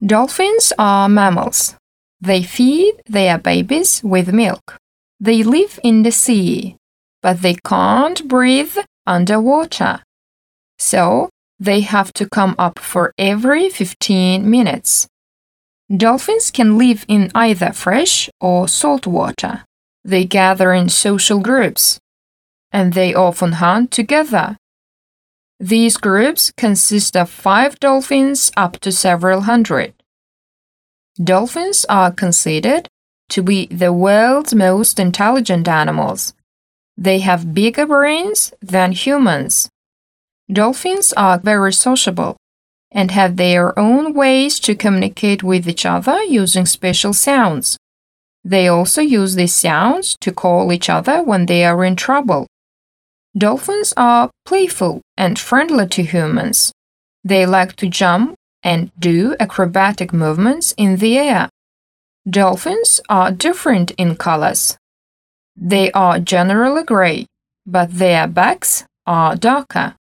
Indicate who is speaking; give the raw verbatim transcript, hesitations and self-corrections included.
Speaker 1: Dolphins are mammals. They feed their babies with milk. They live in the sea, but they can't breathe underwater. So, they have to come up for every fifteen minutes. Dolphins can live in either fresh or salt water. They gather in social groups, and they often hunt together. These groups consist of five dolphins up to several hundred. Dolphins are considered to be the world's most intelligent animals. They have bigger brains than humans. Dolphins are very sociable and have their own ways to communicate with each other using special sounds. They also use these sounds to call each other when they are in trouble. Dolphins are playful and friendly to humans. They like to jump and do acrobatic movements in the air. Dolphins are different in colors. They are generally gray, but their backs are darker.